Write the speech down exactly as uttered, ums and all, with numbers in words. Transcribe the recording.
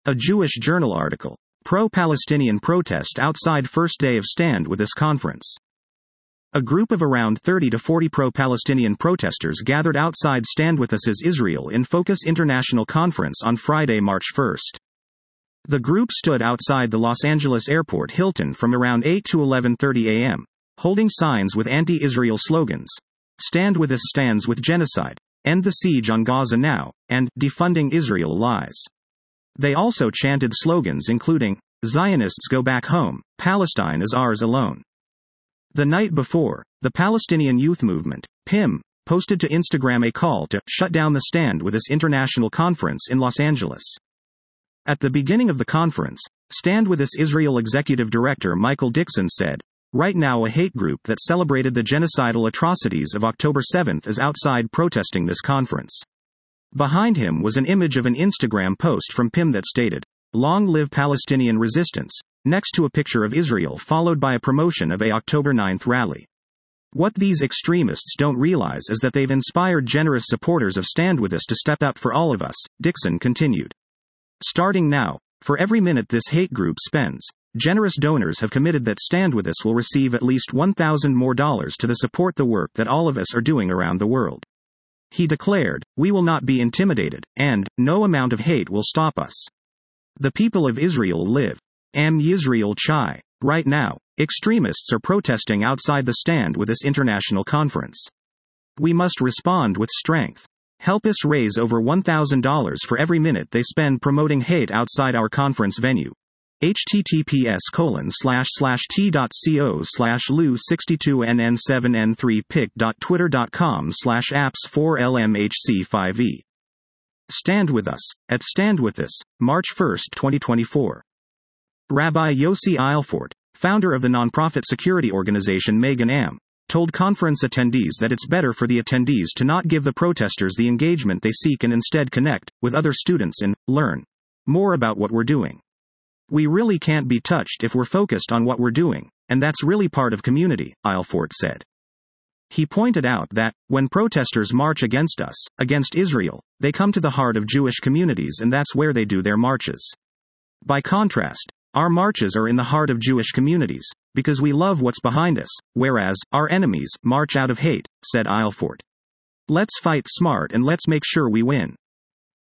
A Jewish Journal article. Pro-Palestinian protest outside first day of Stand With Us conference. A group of around thirty to forty pro-Palestinian protesters gathered outside Stand With Us's Israel in Focus International Conference on Friday, March first. The group stood outside the Los Angeles Airport Hilton from around eight to eleven thirty a m, holding signs with anti-Israel slogans. Stand With Us stands with genocide, end the siege on Gaza now, and defunding Israel lies. They also chanted slogans including, Zionists go back home, Palestine is ours alone. The night before, the Palestinian Youth Movement, P I M, posted to Instagram a call to shut down the Stand With Us International Conference in Los Angeles. At the beginning of the conference, Stand With Us Israel Executive Director Michael Dixon said, right now a hate group that celebrated the genocidal atrocities of October seventh is outside protesting this conference. Behind him was an image of an Instagram post from P I M that stated, Long live Palestinian resistance, next to a picture of Israel followed by a promotion of a October ninth rally. What these extremists don't realize is that they've inspired generous supporters of Stand With Us to step up for all of us, Dixon continued. Starting now, for every minute this hate group spends, generous donors have committed that Stand With Us will receive at least one thousand more dollars to the support the work that all of us are doing around the world. He declared, we will not be intimidated, and, no amount of hate will stop us. The people of Israel live. Am Yisrael Chai. Right now, extremists are protesting outside the Stand With Us International Conference. We must respond with strength. Help us raise over one thousand dollars for every minute they spend promoting hate outside our conference venue. https colon slash slash t.co slash lu sixty-two n n seven n three pic.twitter.com slash apps four lmhc5e. Stand With Us, at Stand With Us, March first, twenty twenty-four. Rabbi Yossi Eilfort, founder of the nonprofit security organization Magen Am, told conference attendees that it's better for the attendees to not give the protesters the engagement they seek and instead connect with other students and learn more about what we're doing. We really can't be touched if we're focused on what we're doing, and that's really part of community, Eilfort said. He pointed out that, when protesters march against us, against Israel, they come to the heart of Jewish communities and that's where they do their marches. By contrast, our marches are in the heart of Jewish communities, because we love what's behind us, whereas, our enemies march out of hate, said Eilfort. Let's fight smart and let's make sure we win.